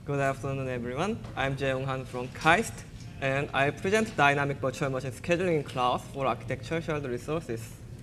Good afternoon, everyone. I'm Jae-Young Han from KAIST, and I present dynamic virtual machine scheduling class for architecture shared resources.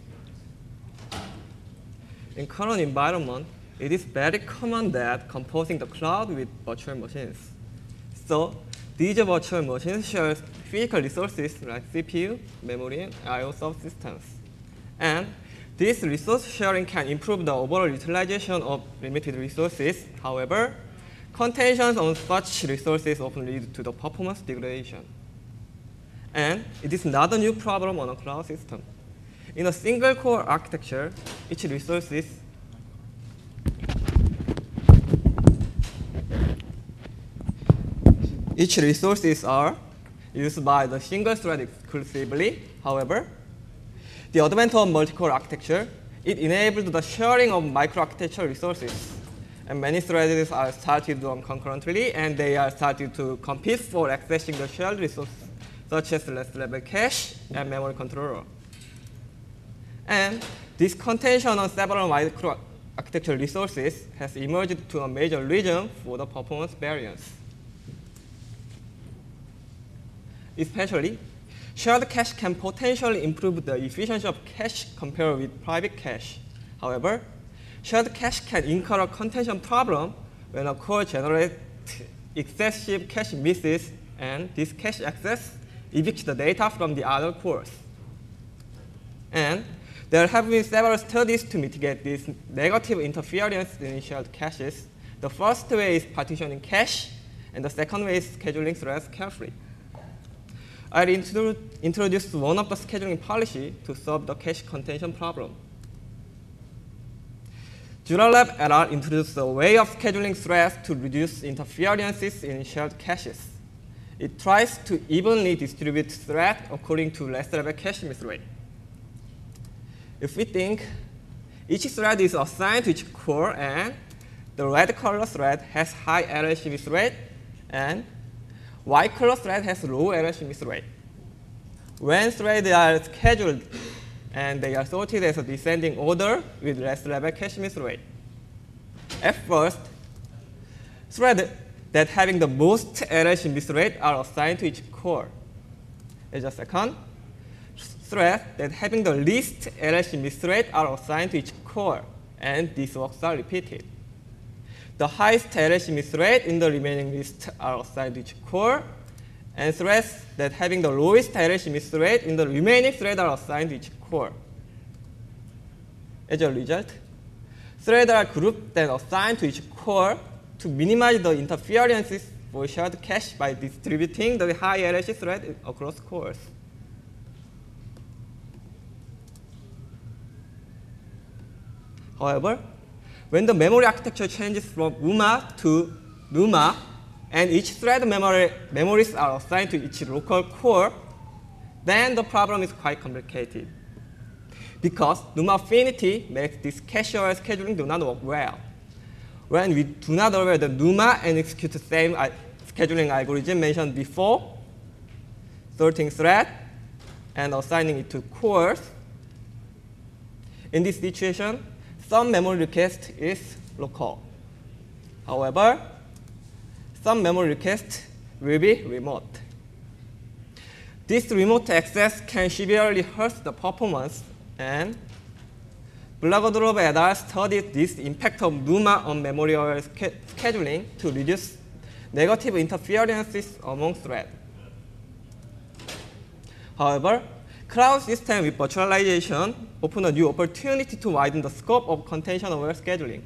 In current environment, it is very common that composing the cloud with virtual machines. So these virtual machines share physical resources like CPU, memory, and I/O subsystems. And this resource sharing can improve the overall utilization of limited resources. However, contentions on such resources often lead to the performance degradation. And it is not a new problem on a cloud system. In a single core architecture, each resources are used by the single thread exclusively. However, the advent of multi-core architecture, it enabled the sharing of microarchitecture resources. And many threads are started to run concurrently, and they are started to compete for accessing the shared resources, such as last level cache and memory controller. And this contention on several microarchitecture resources has emerged to a major reason for the performance variance. Especially, shared cache can potentially improve the efficiency of cache compared with private cache. However, shared cache can incur a contention problem when a core generates excessive cache misses, and this cache access evicts the data from the other cores. And there have been several studies to mitigate this negative interference in shared caches. The first way is partitioning cache, and the second way is scheduling threads carefully. I'll introduce one of the scheduling policy to solve the cache contention problem. Juralab et al. Introduced a way of scheduling threads to reduce interferences in shared caches. It tries to evenly distribute threads according to last level cache miss rate. If we think each thread is assigned to each core, and the red color thread has high LLC miss rate, and white color thread has low LLC miss rate. When threads are scheduled and they are sorted as a descending order with last level cache miss rate. At first, threads that having the most LLC miss rate are assigned to each core. As a second, threads that having the least LLC miss rate are assigned to each core, and these works are repeated. The highest LLC miss rate in the remaining list are assigned to each core, and threads that having the lowest LLC miss rate in the remaining thread are assigned to each core. As a result, threads are grouped and assigned to each core to minimize the interferences for shared cache by distributing the high LLC thread across cores. However, when the memory architecture changes from UMA to NUMA, and each thread memories are assigned to each local core, then the problem is quite complicated. Because NUMA affinity makes this cache-aware scheduling do not work well. When we do not aware the NUMA and execute the same scheduling algorithm mentioned before, sorting thread and assigning it to cores, in this situation, some memory request is local. However, some memory request will be remote. This remote access can severely hurt the performance, and Blagodrov et al. Studied this impact of NUMA on memory-aware scheduling to reduce negative interferences among threads. However, cloud system with virtualization open a new opportunity to widen the scope of contention-aware scheduling.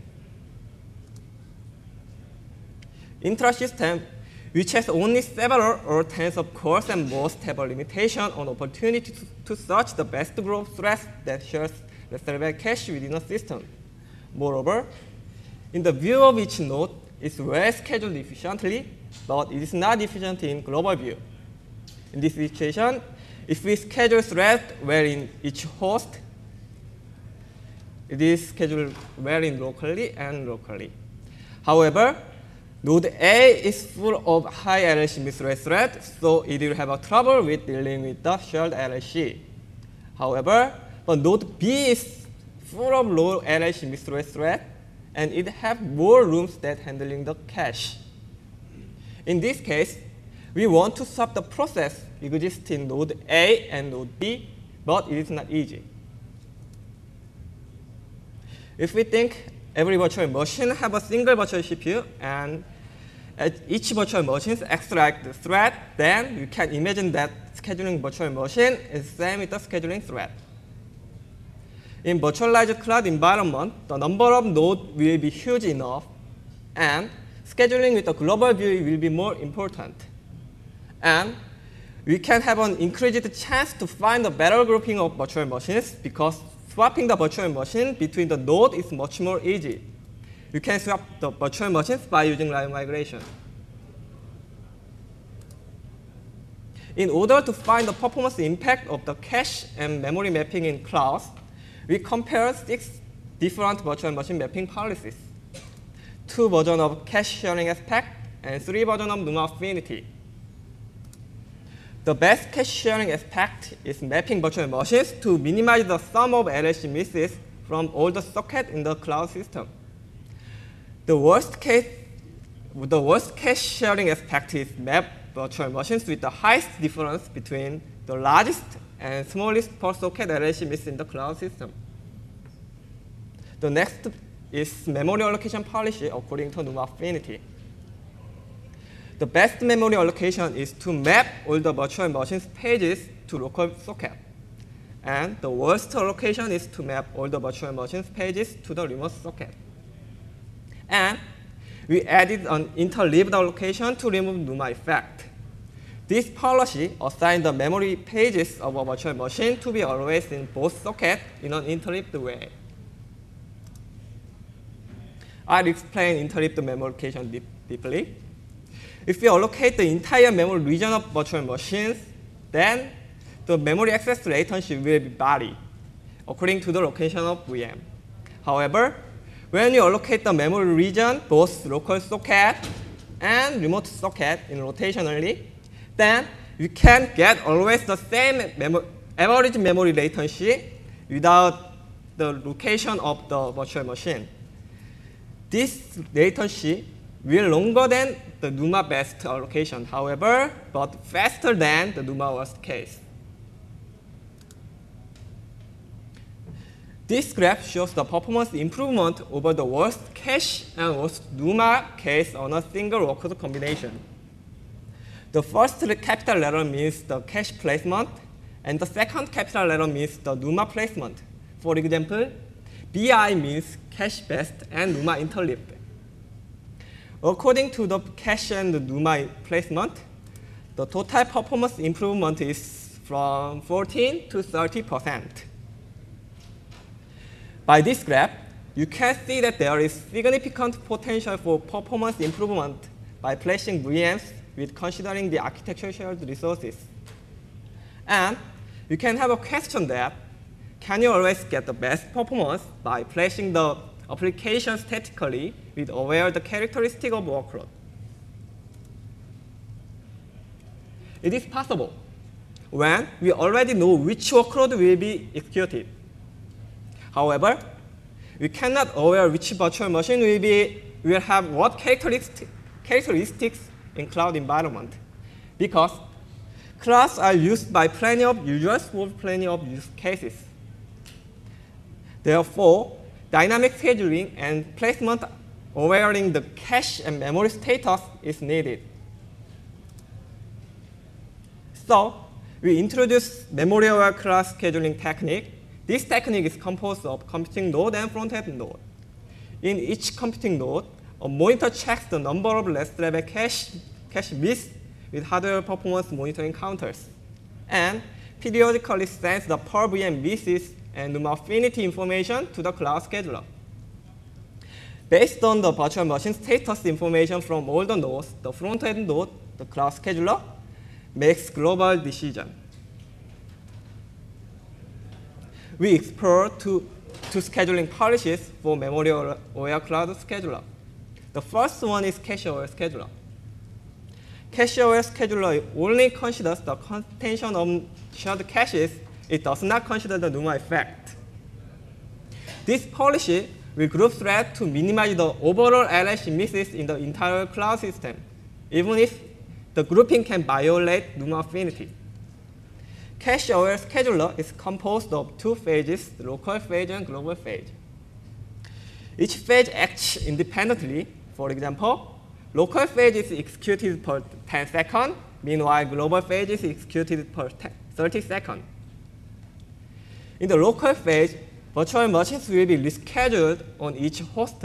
Intra-system, which has only several or tens of cores and most have a limitation on opportunity to search the best group of threads that shares the level cache within a system. Moreover, in the view of each node, it's well scheduled efficiently, but it is not efficient in global view. In this situation, if we schedule threads well in each host, it is scheduled well in locally and locally. However, node A is full of high LLC miss rate threads, so it will have a trouble with dealing with the shared LLC. However, but node B is full of low LLC miss rate threads, and it has more rooms than handling the cache. In this case, we want to swap the process existing node A and node B, but it is not easy. If we think every virtual machine have a single virtual CPU, and each virtual machine acts like the thread, then you can imagine that scheduling virtual machine is same with the scheduling thread. In virtualized cloud environment, the number of nodes will be huge enough, and scheduling with a global view will be more important. And we can have an increased chance to find a better grouping of virtual machines because swapping the virtual machine between the nodes is much more easy. You can swap the virtual machines by using line migration. In order to find the performance impact of the cache and memory mapping in clouds, we compare 6 different virtual machine mapping policies, 2 versions of cache sharing aspect, and 3 versions of NUMA affinity. The best cache sharing aspect is mapping virtual machines to minimize the sum of LHC misses from all the sockets in the cloud system. The worst cache sharing aspect is map virtual machines with the highest difference between the largest and smallest per socket LHC miss in the cloud system. The next is memory allocation policy according to NUMA affinity. The best memory allocation is to map all the virtual machines pages to local socket. And the worst allocation is to map all the virtual machines pages to the remote socket. And we added an interleaved allocation to remove NUMA effect. This policy assigns the memory pages of a virtual machine to be always in both sockets in an interleaved way. I'll explain interleaved memory allocation deeply. If we allocate the entire memory region of virtual machines, then the memory access latency will vary according to the location of VM. However, when you allocate the memory region, both local socket and remote socket in rotationally, then you can get always the same average memory latency without the location of the virtual machine. This latency will longer than the NUMA best allocation, however, but faster than the NUMA worst case. This graph shows the performance improvement over the worst cache and worst NUMA case on a single workload combination. The first capital letter means the cache placement, and the second capital letter means the NUMA placement. For example, BI means cache best and NUMA interleaved. According to the cache and the NUMA placement, the total performance improvement is from 14 to 30%. By this graph, you can see that there is significant potential for performance improvement by placing VMs with considering the architecture shared resources. And you can have a question that, can you always get the best performance by placing the application statically with aware the characteristic of workload? It is possible when we already know which workload will be executed. However, we cannot aware which virtual machine will have what characteristics in cloud environment, because clouds are used by plenty of users for plenty of use cases. Therefore, dynamic scheduling and placement awareing the cache and memory status is needed. So, we introduced memory-aware class scheduling technique. This technique is composed of computing node and front-end node. In each computing node, a monitor checks the number of less-level cache miss with hardware performance monitoring counters, and periodically sends the per VM misses and NUMA affinity information to the cloud scheduler. Based on the virtual machine status information from all the nodes, the front-end node, the cloud scheduler, makes global decision. We explore two scheduling policies for memory-aware cloud scheduler. The first one is cache-aware scheduler. Cache-aware scheduler only considers the contention of shared caches. It does not consider the NUMA effect. This policy will group threads to minimize the overall LHC misses in the entire cloud system. even if the grouping can violate NUMA affinity. Cache-aware scheduler is composed of two phases, the local phase and global phase. Each phase acts independently. For example, local phase is executed per 10 seconds, meanwhile global phase is executed per 30 seconds. In the local phase, virtual machines will be rescheduled on each host,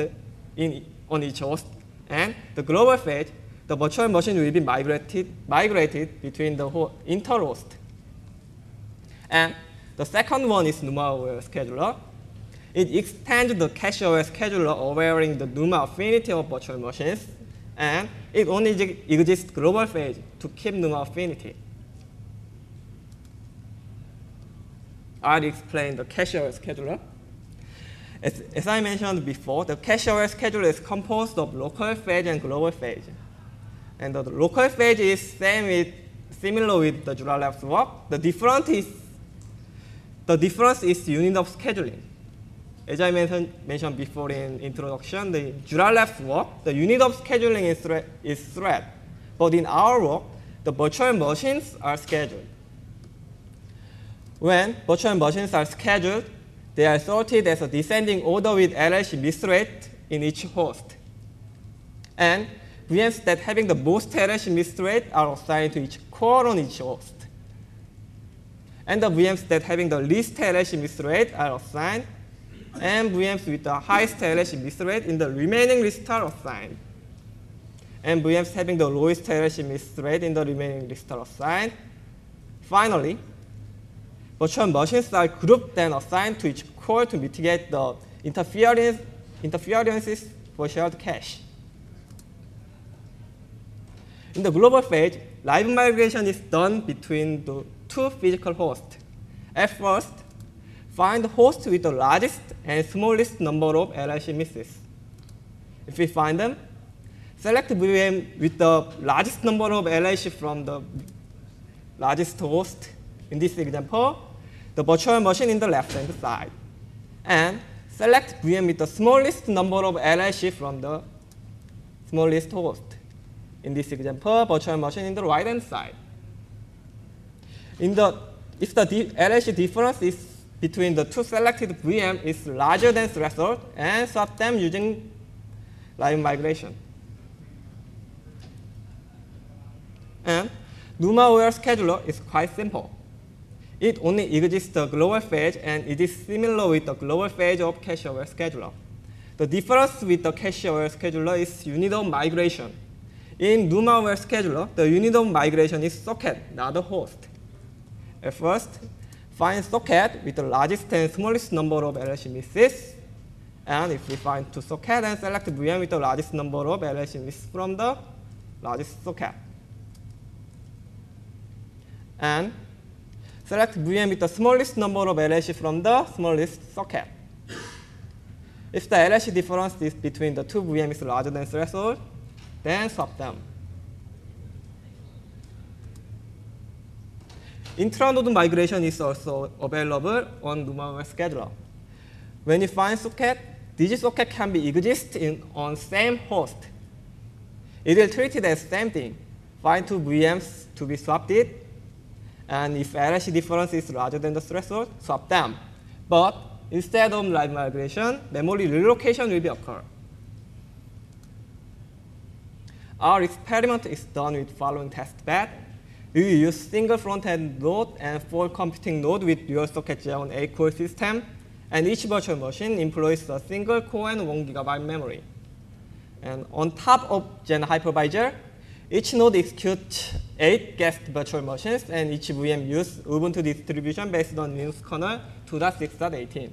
and the global phase, the virtual machine will be migrated between the inter-host. And the second one is NUMA-aware scheduler. It extends the cache-aware scheduler overlaying the NUMA affinity of virtual machines, and it only exists global phase to keep NUMA affinity. I'll explain the cache-aware scheduler. As I mentioned before, the cache-aware scheduler is composed of local phase and global phase. And the local phase is similar with the Juralev's work. The difference is unit of scheduling. As I mentioned before in introduction, the Juralev's work, the unit of scheduling is thread. But in our work, the virtual machines are scheduled. When virtual machines are scheduled, they are sorted as a descending order with LHC miss rate in each host. And VMs that having the most LHC miss rate are assigned to each core on each host. And the VMs that having the least LHC miss rate are assigned, and VMs with the highest LHC miss rate in the remaining list are assigned. And VMs having the lowest LHC miss rate in the remaining list are assigned. Finally, virtual machines are grouped and assigned to each core to mitigate the interferences for shared cache. In the global phase, live migration is done between the two physical hosts. At first, find the host with the largest and smallest number of LHC misses. If we find them, select VM with the largest number of LHC from the largest host. In this example, the virtual machine in the left-hand side. And select VM with the smallest number of LHC from the smallest host. In this example, virtual machine in the right-hand side. If the LHC difference is between the two selected VM is larger than threshold, and swap them using live migration. And NUMA-aware scheduler is quite simple. It only exists the global phase, and it is similar with the global phase of cache-aware scheduler. The difference with the cache-aware scheduler is unit of migration. In NUMA-aware scheduler, the unit of migration is socket, not the host. At first, find socket with the largest and smallest number of LHC misses. And if we find two sockets, then select VM with the largest number of LHC misses from the largest socket. And select VM with the smallest number of LHC from the smallest socket. If the LHC difference is between the two VMs is larger than threshold, then swap them. Intra-node migration is also available on NUMA-aware scheduler. When you find socket, this socket can be exist on same host. It will treat it as same thing. Find two VMs to be swapped it, and if LHC difference is larger than the threshold, swap them. But instead of live migration, memory relocation will be occur. Our experiment is done with following test bed. We will use single front-end node and 4 computing node with dual socket Xeon 8-core system, and each virtual machine employs a single core and 1 GB memory. And on top of Xen hypervisor, each node executes 8 guest virtual machines, and each VM uses Ubuntu distribution based on Linux kernel 2.6.18.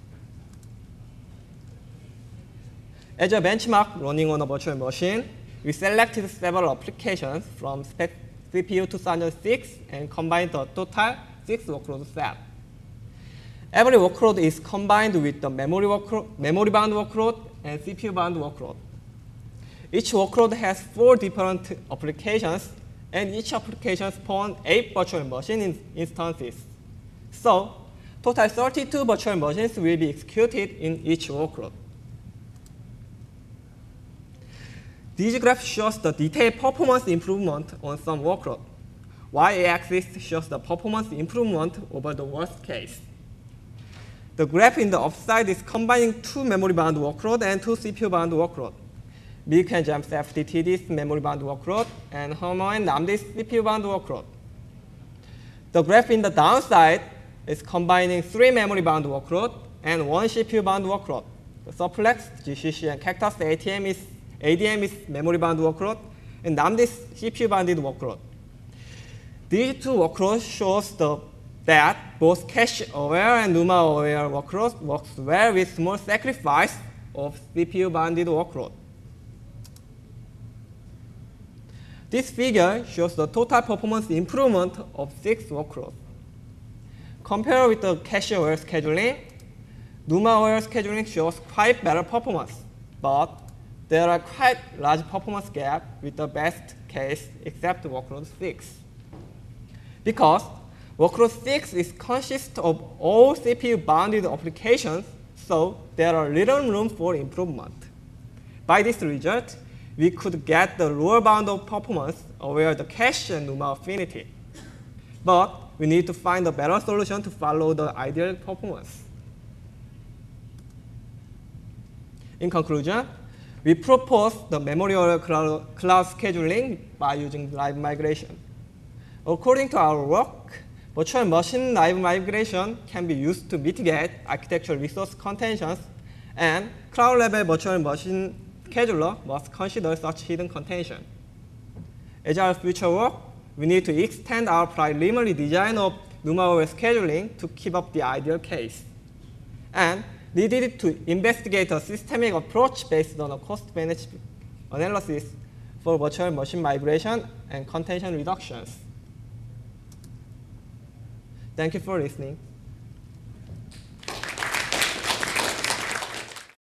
As a benchmark running on a virtual machine, we selected several applications from CPU 2006 and combined the total 6 workload set. Every workload is combined with the memory-bound workload and CPU-bound workload. Each workload has 4 different applications, and each application spawns 8 virtual machine instances. So, total 32 virtual machines will be executed in each workload. This graph shows the detailed performance improvement on some workload. Y-axis shows the performance improvement over the worst case. The graph in the upside is combining two memory-bound workload and two CPU-bound workload. Milk and James FTTD's memory-bound workload and Hermer and Namdi's CPU-bound workload. The graph in the downside is combining three memory-bound workload and one CPU-bound workload. The Surplex, GCC, and Cactus ADM is memory-bound workload, and Namdi's CPU-bounded workload. These two workloads shows that both cache-aware and NUMA-aware workloads works well with small sacrifice of CPU-bounded workload. This figure shows the total performance improvement of 6 workloads. Compared with the cache-aware scheduling, NUMA-aware scheduling shows quite better performance, but there are quite large performance gap with the best case except workload 6. Because workload 6 consists of all CPU-bounded applications, so there are little room for improvement. By this result, we could get the lower bound of performance where the cache and NUMA affinity. But we need to find a better solution to follow the ideal performance. In conclusion, we propose the memory-aware cloud scheduling by using live migration. According to our work, virtual machine live migration can be used to mitigate architectural resource contentions, and cloud-level virtual machine scheduler must consider such hidden contention. As our future work, we need to extend our preliminary design of NUMA-aware scheduling to keep up the ideal case, and needed to investigate a systemic approach based on a cost-benefit analysis for virtual machine migration and contention reductions. Thank you for listening.